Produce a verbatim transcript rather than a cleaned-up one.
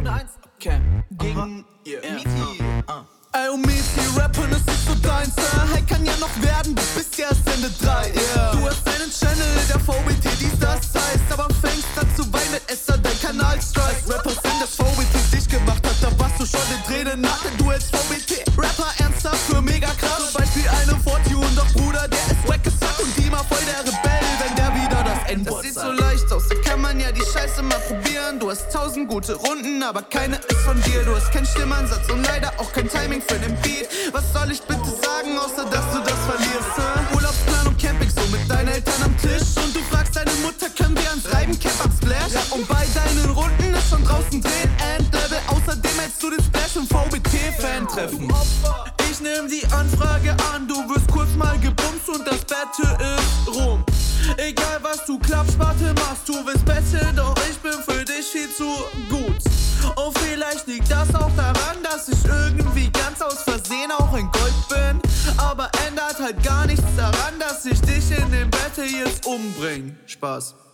Runde eins. Okay. Gegen Yeah. Mithi. Uh. Ey, oh Mithi, Rappen ist nicht so deins, äh. Hey, kann ja noch werden, du bist ja erst Ende drei, yeah. Du hast einen Channel, der V B T, dies, das heißt, aber fängst an zu weinen, es sei dein Kanal Strike. Rapper sind das V B T dich gemacht hat, da warst du schon in Tränen nach, denn du als V B T Rapper ernsthaft für mega krass. Zum Beispiel eine Fortune, doch Bruder, der ist wack gesagt und die mal voll der Rebell, wenn der wieder das N-Wort Das sagt. sieht so leicht aus, da kann man ja die Scheiße mal probieren. Du hast tausend gute Runden, aber keine ist von dir. Du hast keinen Stimmansatz und leider auch kein Timing für den Beat. Was soll ich bitte sagen, außer dass du das verlierst? Hä? Urlaubsplan und Camping so mit deinen Eltern am Tisch. Und du fragst deine Mutter, können wir ans Reiben Cap am Splash? Ja, und bei deinen Runden ist schon draußen drehen Endlevel. Außerdem hältst du den Splash im V B T-Fan treffen. Ich nehm die Anfrage an, du wirst kurz mal gebumst und das Battle ist rum. Egal was du Klappsparte machst, du willst betteln, doch ich bin für dich viel zu gut. Und vielleicht liegt das auch daran, dass ich irgendwie ganz aus Versehen auch in Gold bin. Aber ändert halt gar nichts daran, dass ich dich in dem Battle jetzt umbring. Spaß.